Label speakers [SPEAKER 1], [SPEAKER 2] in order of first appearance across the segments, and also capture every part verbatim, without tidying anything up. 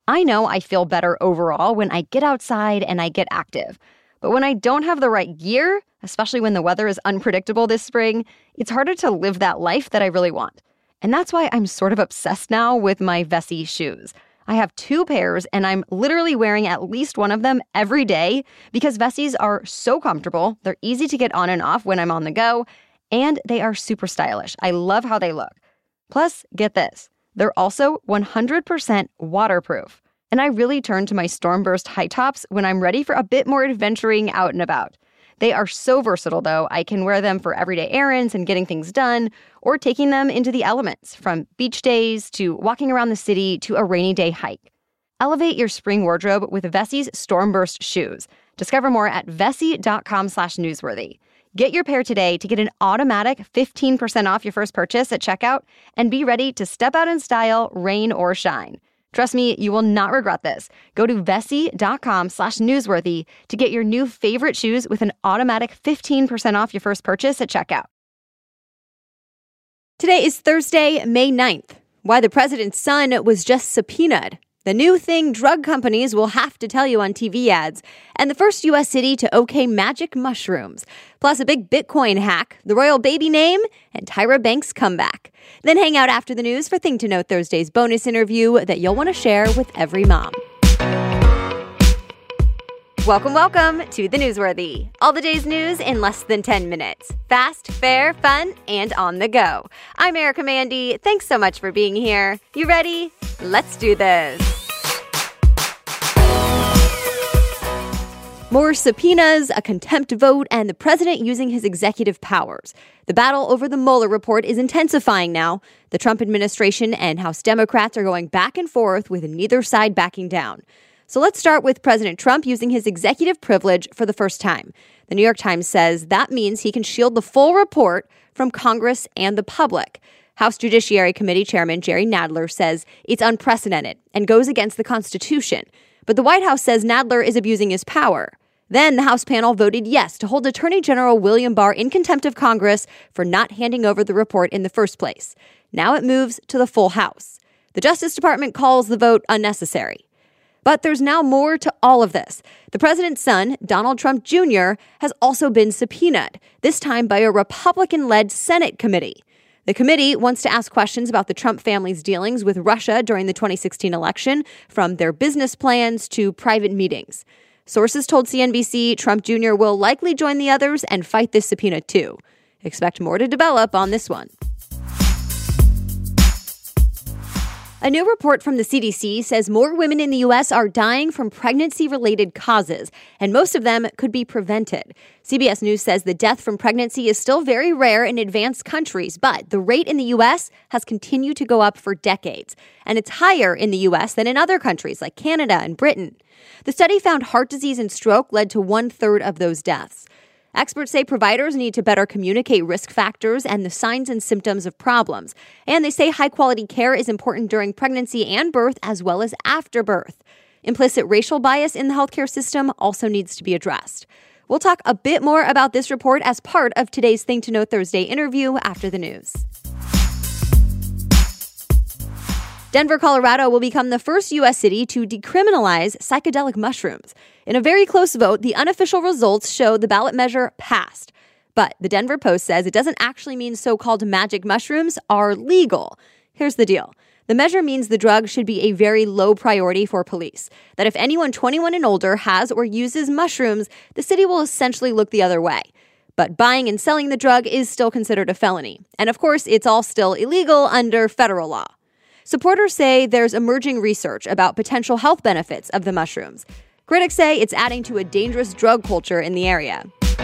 [SPEAKER 1] I know I feel better overall when I get outside and I get active. But when I don't have the right gear, especially when the weather is unpredictable this spring, it's harder to live that life that I really want. And that's why I'm sort of obsessed now with my Vessi shoes. I have two pairs, and I'm literally wearing at least one of them every day because Vessis are so comfortable, they're easy to get on and off when I'm on the go, and they are super stylish. I love how they look. Plus, get this, they're also one hundred percent waterproof. And I really turn to my Stormburst high tops when I'm ready for a bit more adventuring out and about. They are so versatile, though. I can wear them for everyday errands and getting things done, or taking them into the elements, from beach days to walking around the city to a rainy day hike. Elevate your spring wardrobe with Vessi's Stormburst shoes. Discover more at vessi.com slash newsworthy. Get your pair today to get an automatic fifteen percent off your first purchase at checkout and be ready to step out in style, rain or shine. Trust me, you will not regret this. Go to vessi.com slash newsworthy to get your new favorite shoes with an automatic fifteen percent off your first purchase at checkout.
[SPEAKER 2] Today is Thursday, May ninth. Why the president's son was just subpoenaed. The new thing drug companies will have to tell you on T V ads. And the first U S city to okay magic mushrooms. Plus a big Bitcoin hack, the royal baby name, and Tyra Banks' comeback. Then hang out after the news for Think to Know Thursday's bonus interview that you'll want to share with every mom. Welcome, welcome to The Newsworthy. All the day's news in less than ten minutes. Fast, fair, fun, and on the go. I'm Erica Mandy. Thanks so much for being here. You ready? Let's do this. More subpoenas, a contempt vote, and the president using his executive powers. The battle over the Mueller report is intensifying now. The Trump administration and House Democrats are going back and forth with neither side backing down. So let's start with President Trump using his executive privilege for the first time. The New York Times says that means he can shield the full report from Congress and the public. House Judiciary Committee Chairman Jerry Nadler says it's unprecedented and goes against the Constitution. But the White House says Nadler is abusing his power. Then the House panel voted yes to hold Attorney General William Barr in contempt of Congress for not handing over the report in the first place. Now it moves to the full House. The Justice Department calls the vote unnecessary. But there's now more to all of this. The president's son, Donald Trump Junior, has also been subpoenaed, this time by a Republican-led Senate committee. The committee wants to ask questions about the Trump family's dealings with Russia during the twenty sixteen election, from their business plans to private meetings. Sources told C N B C Trump Junior will likely join the others and fight this subpoena too. Expect more to develop on this one. A new report from the C D C says more women in the U S are dying from pregnancy-related causes, and most of them could be prevented. C B S News says the death from pregnancy is still very rare in advanced countries, but the rate in the U S has continued to go up for decades, and it's higher in the U S than in other countries like Canada and Britain. The study found heart disease and stroke led to one-third of those deaths. Experts say providers need to better communicate risk factors and the signs and symptoms of problems. And they say high-quality care is important during pregnancy and birth as well as after birth. Implicit racial bias in the healthcare system also needs to be addressed. We'll talk a bit more about this report as part of today's Think to Know Thursday interview after the news. Denver, Colorado will become the first U S city to decriminalize psychedelic mushrooms. In a very close vote, the unofficial results show the ballot measure passed. But the Denver Post says it doesn't actually mean so-called magic mushrooms are legal. Here's the deal. The measure means the drug should be a very low priority for police. That if anyone twenty-one and older has or uses mushrooms, the city will essentially look the other way. But buying and selling the drug is still considered a felony. And of course, it's all still illegal under federal law. Supporters say there's emerging research about potential health benefits of the mushrooms. Critics say it's adding to a dangerous drug culture in the area.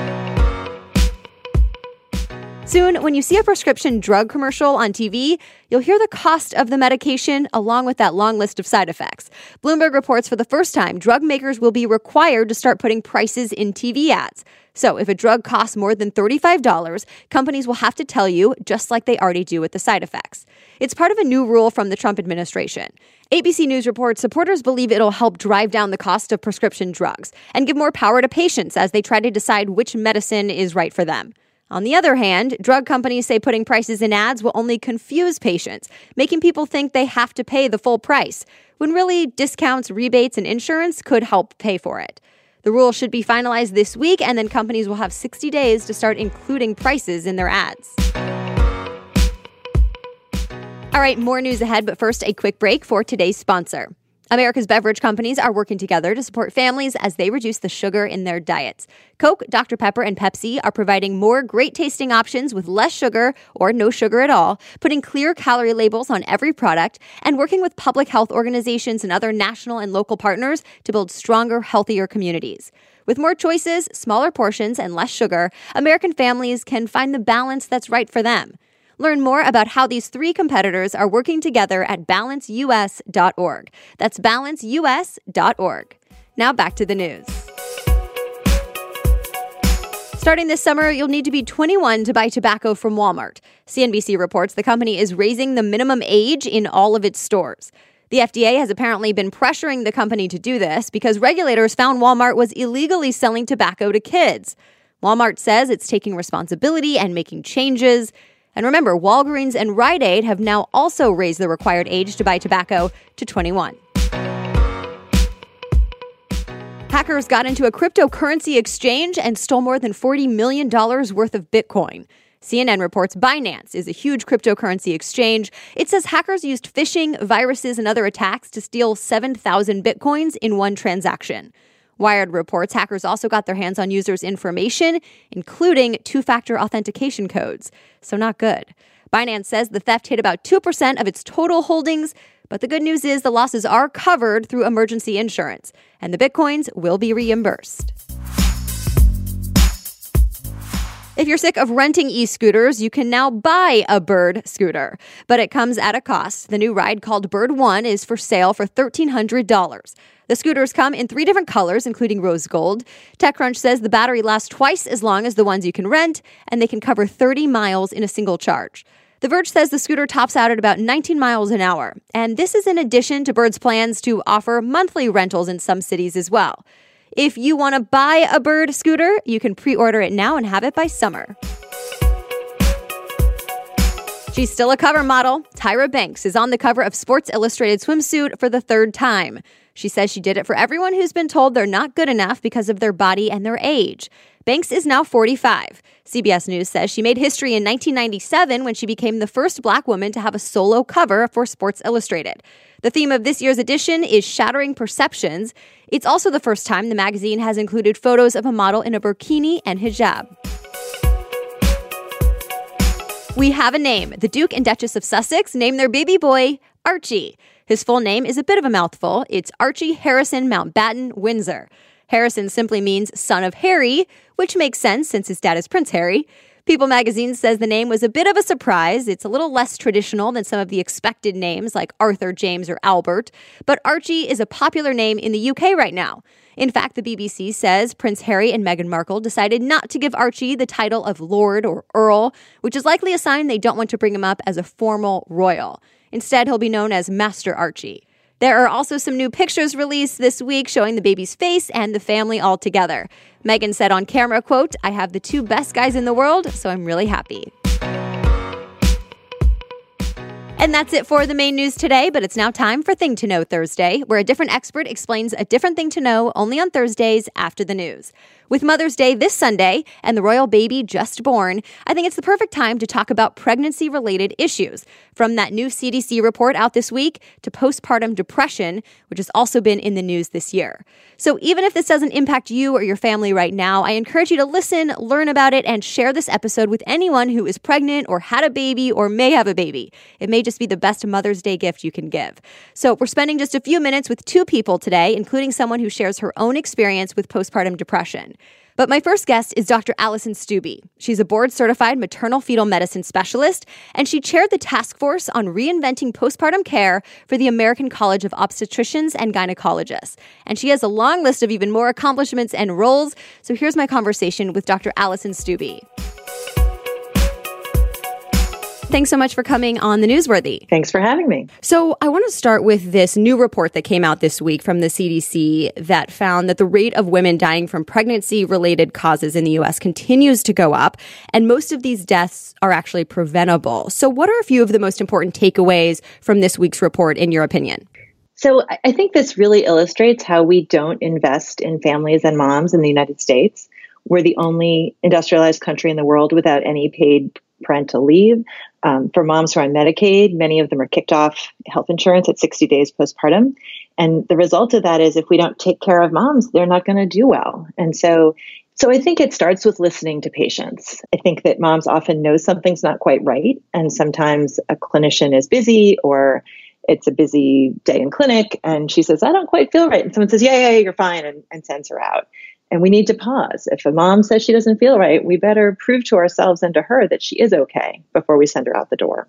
[SPEAKER 2] Soon, when you see a prescription drug commercial on T V, you'll hear the cost of the medication along with that long list of side effects. Bloomberg reports for the first time, drug makers will be required to start putting prices in T V ads. So if a drug costs more than thirty-five dollars, companies will have to tell you, just like they already do with the side effects. It's part of a new rule from the Trump administration. A B C News reports supporters believe it'll help drive down the cost of prescription drugs and give more power to patients as they try to decide which medicine is right for them. On the other hand, drug companies say putting prices in ads will only confuse patients, making people think they have to pay the full price, when really discounts, rebates, and insurance could help pay for it. The rule should be finalized this week, and then companies will have sixty days to start including prices in their ads. All right, more news ahead, but first, a quick break for today's sponsor. America's beverage companies are working together to support families as they reduce the sugar in their diets. Coke, Doctor Pepper, and Pepsi are providing more great-tasting options with less sugar or no sugar at all, putting clear calorie labels on every product, and working with public health organizations and other national and local partners to build stronger, healthier communities. With more choices, smaller portions, and less sugar, American families can find the balance that's right for them. Learn more about how these three competitors are working together at balance u s dot org. That's balance u s dot org. Now back to the news. Starting this summer, you'll need to be twenty-one to buy tobacco from Walmart. C N B C reports the company is raising the minimum age in all of its stores. The F D A has apparently been pressuring the company to do this because regulators found Walmart was illegally selling tobacco to kids. Walmart says it's taking responsibility and making changes. And remember, Walgreens and Rite Aid have now also raised the required age to buy tobacco to twenty-one. Hackers got into a cryptocurrency exchange and stole more than forty million dollars worth of Bitcoin. C N N reports Binance is a huge cryptocurrency exchange. It says hackers used phishing, viruses, and other attacks to steal seven thousand Bitcoins in one transaction. Wired reports hackers also got their hands on users' information, including two-factor authentication codes. So not good. Binance says the theft hit about two percent of its total holdings, but the good news is the losses are covered through emergency insurance, and the Bitcoins will be reimbursed. If you're sick of renting e-scooters, you can now buy a Bird scooter, but it comes at a cost. The new ride called Bird One is for sale for one thousand three hundred dollars. The scooters come in three different colors, including rose gold. TechCrunch says the battery lasts twice as long as the ones you can rent, and they can cover thirty miles in a single charge. The Verge says the scooter tops out at about nineteen miles an hour, and this is in addition to Bird's plans to offer monthly rentals in some cities as well. If you want to buy a Bird scooter, you can pre-order it now and have it by summer. She's still a cover model. Tyra Banks is on the cover of Sports Illustrated swimsuit for the third time. She says she did it for everyone who's been told they're not good enough because of their body and their age. Banks is now forty-five. C B S News says she made history in nineteen ninety-seven when she became the first Black woman to have a solo cover for Sports Illustrated. The theme of this year's edition is Shattering Perceptions. It's also the first time the magazine has included photos of a model in a burkini and hijab. We have a name. The Duke and Duchess of Sussex named their baby boy Archie. His full name is a bit of a mouthful. It's Archie Harrison Mountbatten Windsor. Harrison simply means son of Harry, which makes sense since his dad is Prince Harry. People magazine says the name was a bit of a surprise. It's a little less traditional than some of the expected names like Arthur, James, or Albert. But Archie is a popular name in the U K right now. In fact, the B B C says Prince Harry and Meghan Markle decided not to give Archie the title of Lord or Earl, which is likely a sign they don't want to bring him up as a formal royal. Instead, he'll be known as Master Archie. There are also some new pictures released this week showing the baby's face and the family all together. Meghan said on camera, quote, "I have the two best guys in the world, so I'm really happy." And that's it for the main news today, but it's now time for Thing to Know Thursday, where a different expert explains a different thing to know only on Thursdays after the news. With Mother's Day this Sunday and the royal baby just born, I think it's the perfect time to talk about pregnancy-related issues, from that new C D C report out this week to postpartum depression, which has also been in the news this year. So even if this doesn't impact you or your family right now, I encourage you to listen, learn about it, and share this episode with anyone who is pregnant or had a baby or may have a baby. It may just be the best Mother's Day gift you can give. So we're spending just a few minutes with two people today, including someone who shares her own experience with postpartum depression. But my first guest is Doctor Allison Stubbe. She's a board-certified maternal fetal medicine specialist, and she chaired the task force on reinventing postpartum care for the American College of Obstetricians and Gynecologists. And she has a long list of even more accomplishments and roles. So here's my conversation with Doctor Allison Stubbe. thanks so much for coming on The Newsworthy.
[SPEAKER 3] Thanks for having me.
[SPEAKER 2] So I want to start with this new report that came out this week from the C D C that found that the rate of women dying from pregnancy-related causes in the U S continues to go up, and most of these deaths are actually preventable. So what are a few of the most important takeaways from this week's report, in your opinion?
[SPEAKER 3] So I think this really illustrates how we don't invest in families and moms in the United States. We're the only industrialized country in the world without any paid parental leave. Um, for moms who are on Medicaid, many of them are kicked off health insurance at sixty days postpartum. And the result of that is if we don't take care of moms, they're not going to do well. And so, so I think it starts with listening to patients. I think that moms often know something's not quite right. And sometimes a clinician is busy, or it's a busy day in clinic, and she says, I don't quite feel right. And someone says, yeah, yeah, yeah, you're fine, and, and sends her out. And we need to pause. If a mom says she doesn't feel right, we better prove to ourselves and to her that she is okay before we send her out the door.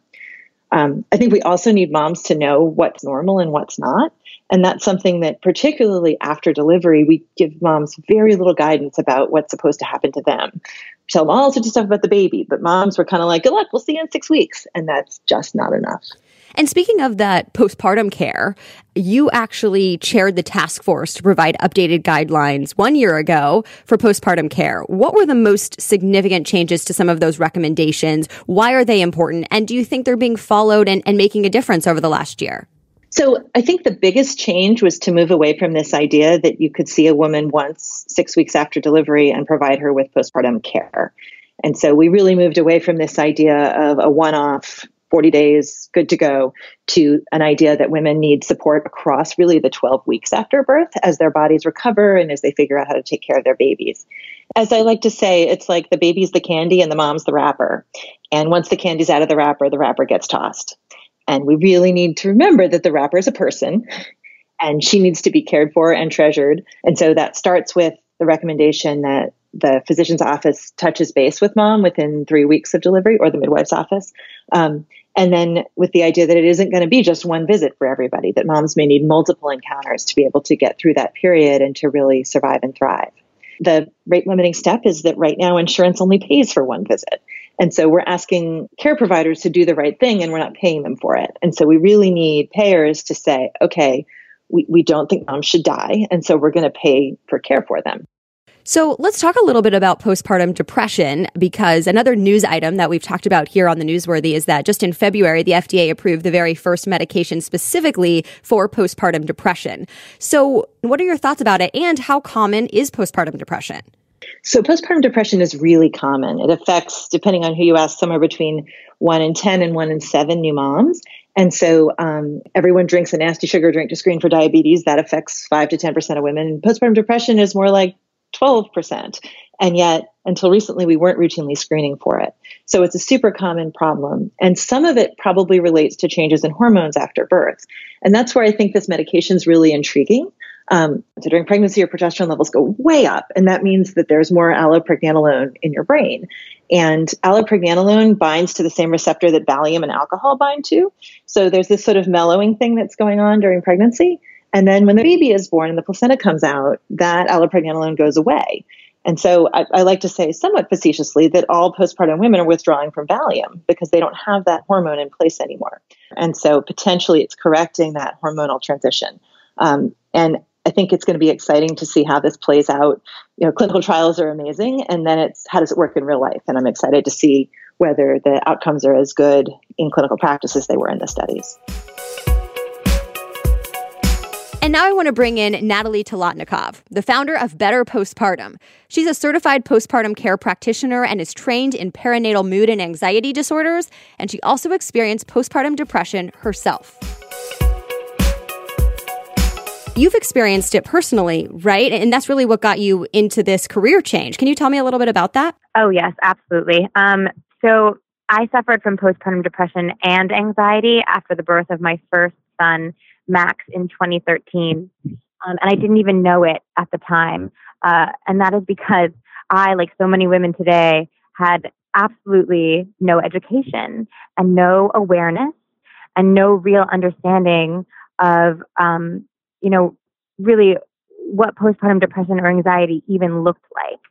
[SPEAKER 3] Um, I think we also need moms to know what's normal and what's not. And that's something that, particularly after delivery, we give moms very little guidance about what's supposed to happen to them. We tell them all sorts of stuff about the baby, but moms were kind of like, good luck, we'll see you in six weeks. And that's just not enough.
[SPEAKER 2] And speaking of that postpartum care, you actually chaired the task force to provide updated guidelines one year ago for postpartum care. What were the most significant changes to some of those recommendations? Why are they important? And do you think they're being followed and, and making a difference over the last year?
[SPEAKER 3] So I think the biggest change was to move away from this idea that you could see a woman once six weeks after delivery and provide her with postpartum care. And so we really moved away from this idea of a one-off forty days, good to go, to an idea that women need support across really the twelve weeks after birth as their bodies recover and as they figure out how to take care of their babies. As I like to say, it's like the baby's the candy and the mom's the wrapper. And once the candy's out of the wrapper, the wrapper gets tossed. And we really need to remember that the wrapper is a person and she needs to be cared for and treasured. And so that starts with the recommendation that the physician's office touches base with mom within three weeks of delivery, or the midwife's office. Um, and then with the idea that it isn't going to be just one visit for everybody, that moms may need multiple encounters to be able to get through that period and to really survive and thrive. The rate limiting step is that right now insurance only pays for one visit. And so we're asking care providers to do the right thing and we're not paying them for it. And so we really need payers to say, okay, we, we don't think moms should die. And so we're going to pay for care for them.
[SPEAKER 2] So let's talk a little bit about postpartum depression, because another news item that we've talked about here on The Newsworthy is that just in February, the F D A approved the very first medication specifically for postpartum depression. So what are your thoughts about it, and how common is postpartum depression?
[SPEAKER 3] So postpartum depression is really common. It affects, depending on who you ask, somewhere between one in ten and one in seven new moms. And so um, everyone drinks a nasty sugar drink to screen for diabetes. That affects five to ten percent of women. Postpartum depression is more like twelve percent. And yet, until recently, we weren't routinely screening for it. So it's a super common problem. And some of it probably relates to changes in hormones after birth. And that's where I think this medication is really intriguing. Um, so during pregnancy, your progesterone levels go way up. And that means that there's more allopregnanolone in your brain. And allopregnanolone binds to the same receptor that Valium and alcohol bind to. So there's this sort of mellowing thing that's going on during pregnancy. And then when the baby is born and the placenta comes out, that allopregnanolone goes away. And so I, I like to say somewhat facetiously that all postpartum women are withdrawing from Valium because they don't have that hormone in place anymore. And so potentially it's correcting that hormonal transition. Um, and I think it's going to be exciting to see how this plays out. You know, clinical trials are amazing. And then it's how does it work in real life? And I'm excited to see whether the outcomes are as good in clinical practice as they were in the studies.
[SPEAKER 2] And now I want to bring in Natalie Talatnikov, the founder of Better Postpartum. She's a certified postpartum care practitioner and is trained in perinatal mood and anxiety disorders, and she also experienced postpartum depression herself. You've experienced it personally, right? And that's really what got you into this career change. Can you tell me a little bit about that?
[SPEAKER 4] Oh, yes, absolutely. Um, so I suffered from postpartum depression and anxiety after the birth of my first son, Max, in twenty thirteen. Um, and I didn't even know it at the time. Uh, and that is because I, like so many women today, had absolutely no education and no awareness and no real understanding of, um, you know, really what postpartum depression or anxiety even looked like,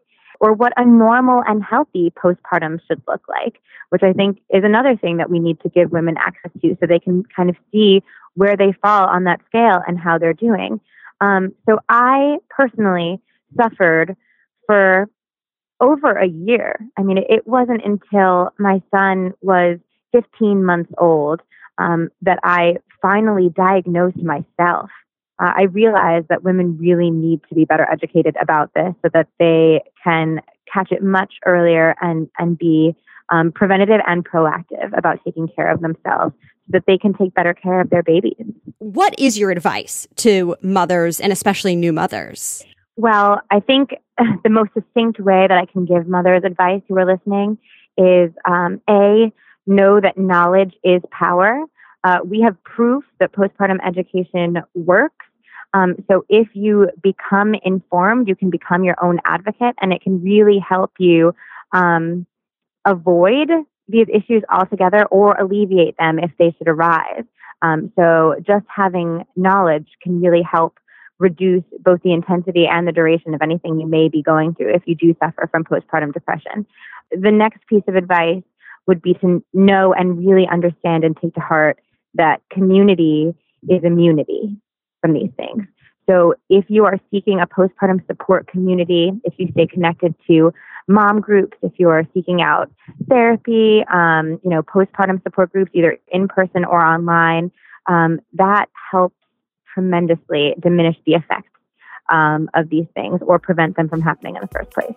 [SPEAKER 4] or what a normal and healthy postpartum should look like, which I think is another thing that we need to give women access to so they can kind of see where they fall on that scale and how they're doing. Um, so I personally suffered for over a year. I mean, it wasn't until my son was fifteen months old um, that I finally diagnosed myself. Uh, I realized that women really need to be better educated about this so that they can catch it much earlier and, and be um, preventative and proactive about taking care of themselves so that they can take better care of their babies.
[SPEAKER 2] What is your advice to mothers and especially new mothers?
[SPEAKER 4] Well, I think the most succinct way that I can give mothers advice who are listening is um, A, know that knowledge is power. Uh, we have proof that postpartum education works. Um, so if you become informed, you can become your own advocate, and it can really help you um, avoid these issues altogether or alleviate them if they should arise. Um, so just having knowledge can really help reduce both the intensity and the duration of anything you may be going through if you do suffer from postpartum depression. The next piece of advice would be to know and really understand and take to heart that community is immunity from these things. So if you are seeking a postpartum support community, if you stay connected to mom groups, if you are seeking out therapy, um, you know, postpartum support groups, either in person or online, um, that helps tremendously diminish the effects um, of these things or prevent them from happening in the first place.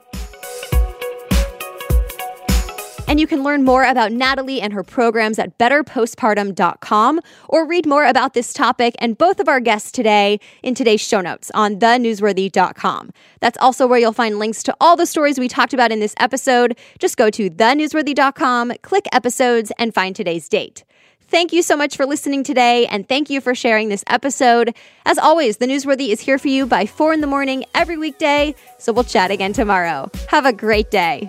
[SPEAKER 2] And you can learn more about Natalie and her programs at better postpartum dot com or read more about this topic and both of our guests today in today's show notes on the newsworthy dot com. That's also where you'll find links to all the stories we talked about in this episode. Just go to the newsworthy dot com, click episodes, and find today's date. Thank you so much for listening today, and thank you for sharing this episode. As always, The Newsworthy is here for you by four in the morning every weekday, so we'll chat again tomorrow. Have a great day.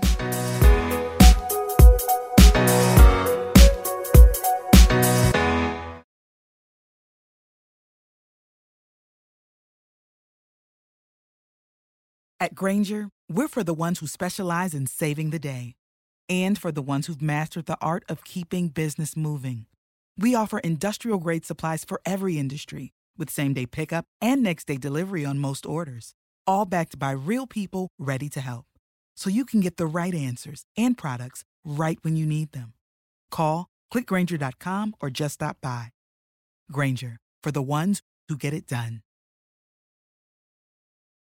[SPEAKER 5] At Grainger, we're for the ones who specialize in saving the day and for the ones who've mastered the art of keeping business moving. We offer industrial-grade supplies for every industry with same-day pickup and next-day delivery on most orders, all backed by real people ready to help. So you can get the right answers and products right when you need them. Call, click Grainger dot com, or just stop by. Grainger, for the ones who get it done.